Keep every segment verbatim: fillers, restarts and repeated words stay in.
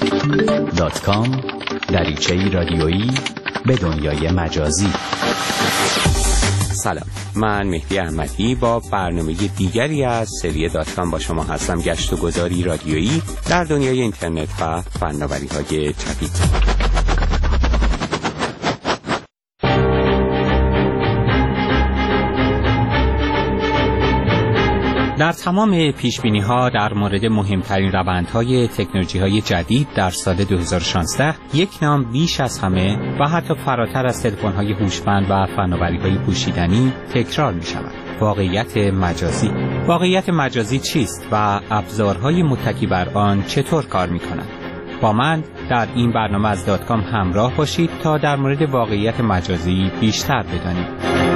دات کام دریچه‌ای رادیویی به دنیای مجازی. سلام، من مهدی احمدی با برنامه دیگری از سری دات کام با شما هستم. گشت و گذاری رادیویی در دنیای اینترنت و فناوری‌های جدید. در تمام پیشبینی‌ها در مورد مهمترین روندهای تکنولوژی‌های جدید در سال دو هزار و شانزده یک نام بیش از همه و حتی فراتر از تلفن‌های هوشمند و فناوری‌های پوشیدنی تکرار می‌شود: واقعیت مجازی. واقعیت مجازی چیست و ابزارهای متکی بر آن چطور کار می‌کنند؟ با من در این برنامه از دات کام همراه باشید تا در مورد واقعیت مجازی بیشتر بدانیم.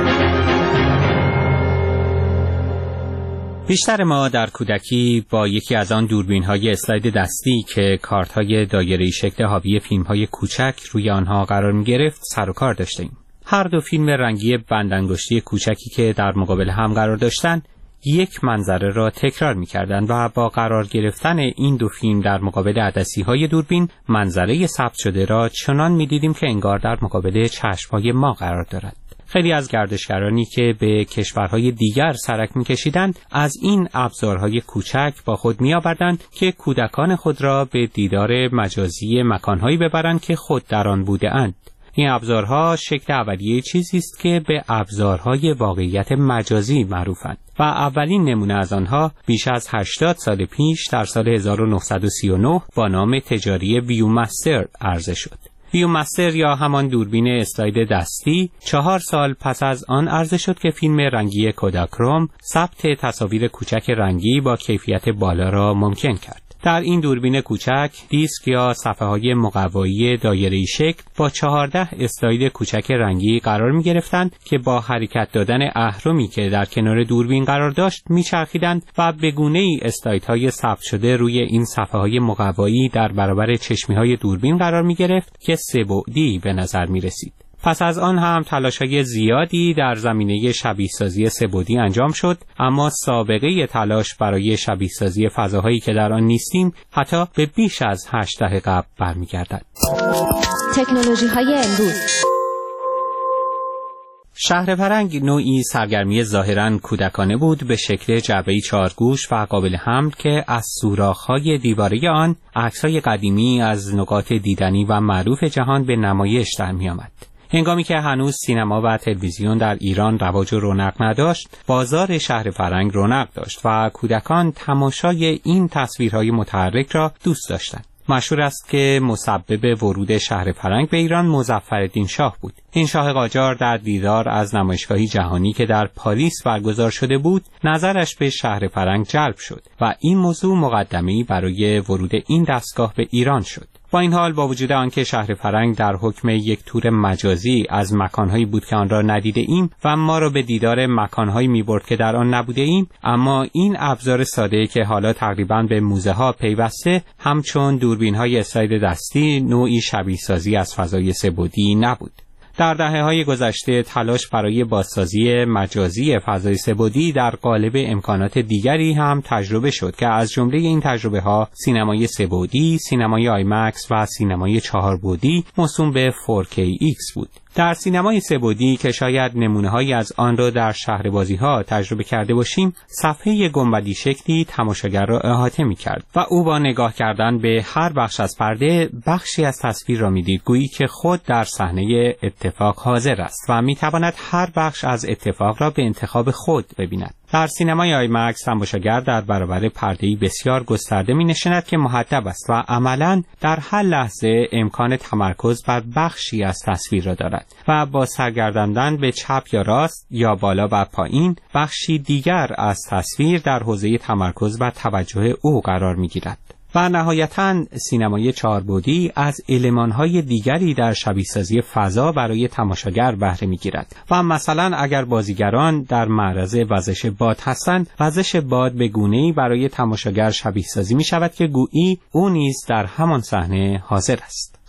بیشتر ما در کودکی با یکی از آن دوربین‌های اسلاید دستی که کارت‌های دایره‌ای شکل حاوی فیلم‌های کوچک روی آنها قرار می‌گرفت سر و کار داشتیم. هر دو فیلم رنگی بندانگشتی کوچکی که در مقابل هم قرار داشتند، یک منظره را تکرار می‌کردند و با قرار گرفتن این دو فیلم در مقابل عدسی‌های دوربین، منظره ثبت شده را چنان می‌دیدیم که انگار در مقابل چشم‌های ما قرار دارد. خیلی از گردشگرانی که به کشورهای دیگر سرک می‌کشیدند از این ابزارهای کوچک با خود می‌آوردند که کودکان خود را به دیدار مجازی مکانهایی ببرند که خود در آن بوده‌اند. این ابزارها شکل اولیه چیزی است که به ابزارهای واقعیت مجازی معروفند و اولین نمونه از آنها بیش از هشتاد سال پیش در سال هزار و نهصد و سی و نه با نام تجاری ویومستر عرضه شد. ویومستر یا همان دوربین اسلاید دستی چهار سال پس از آن عرضه شد که فیلم رنگی کوداکروم ثبت تصاویر کوچک رنگی با کیفیت بالا را ممکن کرد. در این دوربین کوچک دیسک یا صفحه‌های مقوایی دایره‌ای شکل با چهارده اسلاید کوچک رنگی قرار می‌گرفتند که با حرکت دادن اهرمی که در کنار دوربین قرار داشت می‌چرخیدند و به گونه‌ای اسلایدهای ثبت شده روی این صفحه‌های مقوایی در برابر چشمی‌های دوربین قرار می‌گرفت که سه‌بعدی به نظر می‌رسید. پس از آن هم تلاش‌های زیادی در زمینه شبیه‌سازی سه‌بعدی انجام شد، اما سابقه تلاش برای شبیه‌سازی فضاهایی که در آن نیستیم حتی به بیش از هشت دهه قبل برمیگردد. تکنولوژی‌های امروز. شهرپرنگ نوعی سرگرمی ظاهراً کودکانه بود به شکل جعبه‌ای چهارگوش و قابل حمل که از سوراخ‌های دیواره آن عکس‌های قدیمی از نقاط دیدنی و معروف جهان به نمایش در می‌آمد. هنگامی که هنوز سینما و تلویزیون در ایران رواج و رونق نداشت، بازار شهرپرنگ رونق داشت و کودکان تماشای این تصویرهای متحرک را دوست داشتند. مشهور است که مسبب ورود شهرپرنگ به ایران مظفرالدین شاه بود. این شاه قاجار در دیدار از نمایشگاهی جهانی که در پاریس برگزار شده بود، نظرش به شهرپرنگ جلب شد و این موضوع مقدمه‌ای برای ورود این دستگاه به ایران شد. با این حال با وجود آنکه شهرپرنگ در حکم یک تور مجازی از مکانهایی بود که آن را ندیده ایم و ما را به دیدار مکانهایی می‌برد که در آن نبوده ایم، اما این ابزار ساده که حالا تقریباً به موزه ها پیوسته همچون دوربین‌های اسلاید دستی نوعی شبیه‌سازی از فضای سه‌بعدی نبود. در دهه‌های گذشته تلاش برای بازسازی مجازی فضای سه‌بعدی در قالب امکانات دیگری هم تجربه شد که از جمله این تجربه‌ها سینمای سه‌بعدی، سینمای آیمکس و سینمای چهاربعدی موسوم به فور کی ایکس بود. در سینمای سه‌بعدی که شاید نمونه‌هایی از آن را در شهربازی‌ها تجربه کرده باشیم، صفحه گنبدی شکلی تماشاگر را احاطه می‌کرد و او با نگاه کردن به هر بخش از پرده بخشی از تصویر را می‌دید، گویی که خود در صحنه اتفاق حاضر است و می‌تواند هر بخش از اتفاق را به انتخاب خود ببیند. در سینمای آیمکس تماشاگر در برابر پرده‌ای بسیار گسترده می‌نشیند که محدب است و عملاً در هر لحظه امکان تمرکز بر بخشی از تصویر را دارد و با سرگرداندن به چپ یا راست یا بالا و پایین بخشی دیگر از تصویر در حوزه تمرکز و توجه او قرار می‌گیرد. و نهایتاً سینمای چهاربعدی از المان‌های دیگری در شبیه‌سازی فضا برای تماشاگر بهره می‌گیرد و مثلا اگر بازیگران در معرض وزش باد هستند، وزش باد به گونه‌ای برای تماشاگر شبیه‌سازی می‌شود که گویی او نیز در همان صحنه حاضر است.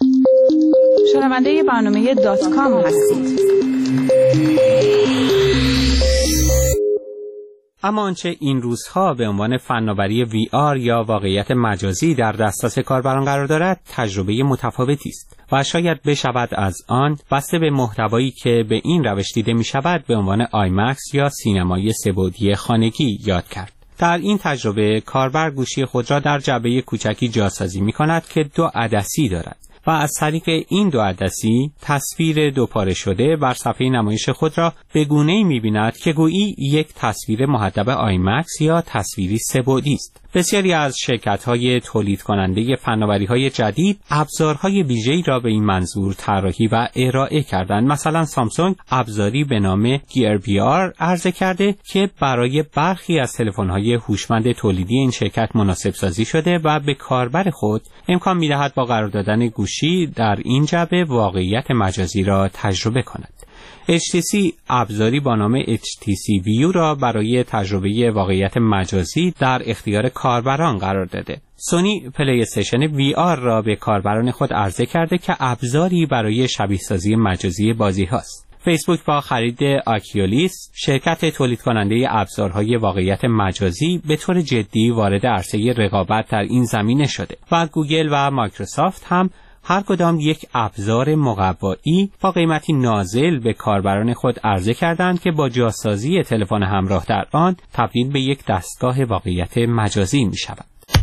شنونده برنامه دات کام هستید. اما آنچه این روزها به عنوان فناوری وی آر یا واقعیت مجازی در دسترس کاربران قرار دارد تجربه متفاوتی است و شاید بشود از آن بسته به محتوایی که به این روش دیده می شود به عنوان آیمکس یا سینمای سه‌بعدی خانگی یاد کرد. در این تجربه کاربر گوشی خود را در جعبه کوچکی جاسازی می کند که دو عدسی دارد و از طریق این دو عدسی تصویر دوپاره شده بر صفحه نمایش خود را به گونه‌ای می‌بیند که گویی یک تصویر محدب آیمکس یا تصویری سه‌بعدی است. بسیاری از شرکت‌های تولید کننده فناوری‌های جدید ابزارهای ویژه‌ای را به این منظور طراحی و ارائه کردند. مثلا سامسونگ ابزاری به نام گیر وی آر عرضه کرده که برای برخی از تلفن‌های هوشمند تولیدی این شرکت مناسب سازی شده و به کاربر خود امکان می‌دهد با قرار دادن گوشی در این جعبه واقعیت مجازی را تجربه کند. اچ تی سی ابزاری با نام اچ تی سی ویو را برای تجربه واقعیت مجازی در اختیار کاربران قرار داده. سونی پلی استیشن وی آر را به کاربران خود عرضه کرده که ابزاری برای شبیه سازی مجازی بازی هاست. فیسبوک با خرید آکیولیس، شرکت تولید کننده ابزارهای واقعیت مجازی، به طور جدی وارد عرصه رقابت در این زمینه شده و گوگل و مایکروسافت هم هر کدام یک ابزار مقوایی با قیمتی نازل به کاربران خود عرضه کردند که با جاسازی تلفن همراه در آن تبدیل به یک دستگاه واقعیت مجازی می شود.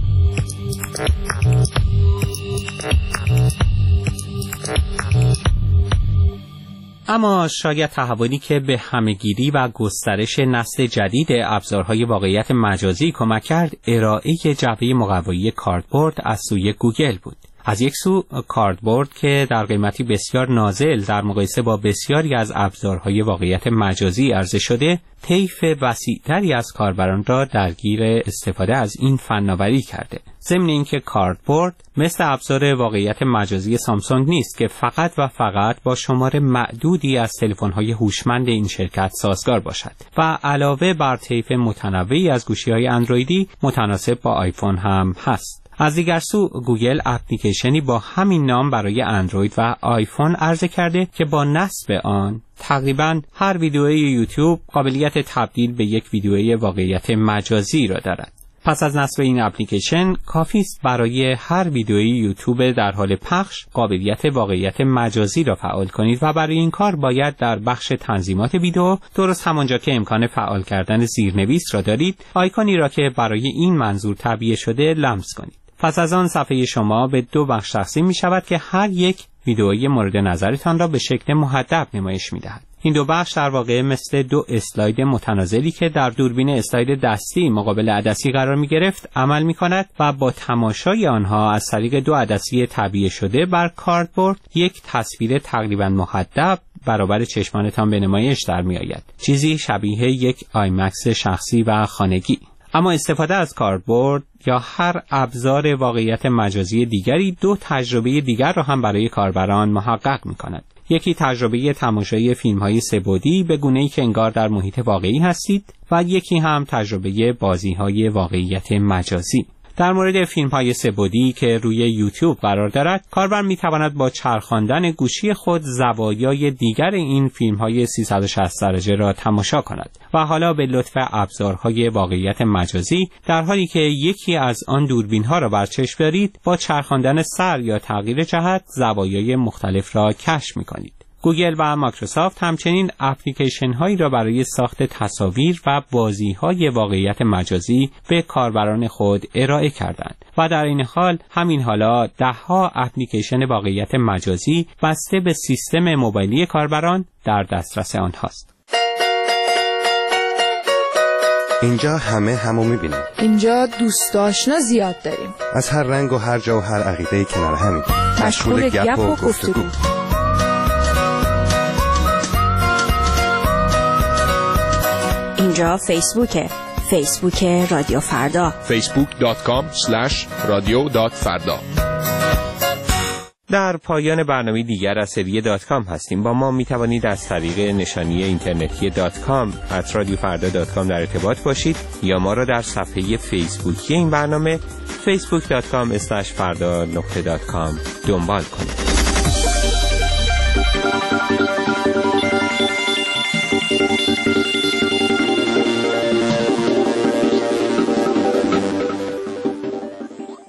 اما شاید تحولی که به همه‌گیری و گسترش نسل جدید ابزارهای واقعیت مجازی کمک کرد ارائه جعبه مقوایی کاردبورد از سوی گوگل بود. از یک سو کاردبورد که در قیمتی بسیار نازل در مقایسه با بسیاری از ابزارهای واقعیت مجازی عرضه شده، طیف وسیع‌تری از کاربران را درگیر استفاده از این فناوری کرده. ضمن اینکه کاردبورد مثل ابزار واقعیت مجازی سامسونگ نیست که فقط و فقط با شمار معدودی از تلفن‌های هوشمند این شرکت سازگار باشد و علاوه بر طیف متنوعی از گوشی‌های اندرویدی متناسب با آیفون هم هست. از دیگر سو گوگل اپلیکیشنی با همین نام برای اندروید و آیفون عرضه کرده که با نصب آن تقریباً هر ویدیوی یوتیوب قابلیت تبدیل به یک ویدیوی واقعیت مجازی را دارد. پس از نصب این اپلیکیشن کافی است برای هر ویدیوی یوتیوب در حال پخش قابلیت واقعیت مجازی را فعال کنید و برای این کار باید در بخش تنظیمات ویدیو درست همانجا که امکان فعال کردن زیرنویس را دارید آیکونی را که برای این منظور تعبیه شده لمس کنید. پس از آن صفحه شما به دو بخش تقسیم می شود که هر یک ویدئوی مورد نظرتان را به شکل محدب نمایش می دهد. این دو بخش در واقع مثل دو اسلاید متنازلی که در دوربین اسلاید دستی مقابل عدسی قرار می گرفت عمل می کند و با تماشای آنها از طریق دو عدسی تعبیه شده بر کاردبورد یک تصویر تقریبا محدب برابر چشمانتان به نمایش در می آید. چیزی شبیه یک آیمکس شخصی و خانگی. اما استفاده از کاردبورد یا هر ابزار واقعیت مجازی دیگری دو تجربه دیگر را هم برای کاربران محقق می کند. یکی تجربه تماشای فیلم‌های سه‌بعدی به گونه‌ای که انگار در محیط واقعی هستید و یکی هم تجربه بازی‌های واقعیت مجازی. در مورد فیلم‌های سه‌بعدی که روی یوتیوب قرار دارد، کاربر می‌تواند با چرخاندن گوشی خود زوایای دیگر این فیلم‌های سیصد و شصت درجه را تماشا کند و حالا به لطف ابزارهای واقعیت مجازی در حالی که یکی از آن دوربین‌ها را بر چشم دارید، با چرخاندن سر یا تغییر جهت زوایای مختلف را کشف می‌کنید. گوگل و مایکروسافت همچنین اپلیکیشن هایی را برای ساخت تصاویر و بازی های واقعیت مجازی به کاربران خود ارائه کردند و در این حال همین حالا ده ها اپلیکیشن واقعیت مجازی بسته به سیستم موبایلی کاربران در دسترس آنهاست. اینجا همه همو میبینیم. اینجا دوست آشنا زیاد داریم. از هر رنگ و هر جا و هر عقیده کنار همیم. مشغول گپ و گفتگو. اینجا فیسبوکه، فیسبوک رادیو فردا، فیسبوک دات کام اسلش رادیو دات فردا. در پایان برنامه دیگر از سری دات کام هستیم. با ما می توانید از طریق نشانی اینترنتی دات کام ات رادیو فردا دات کام در ارتباط باشید یا ما را در صفحه فیسبوکی این برنامه فیسبوک دات کام اسلش فردا نقطه دات کام دنبال کنید.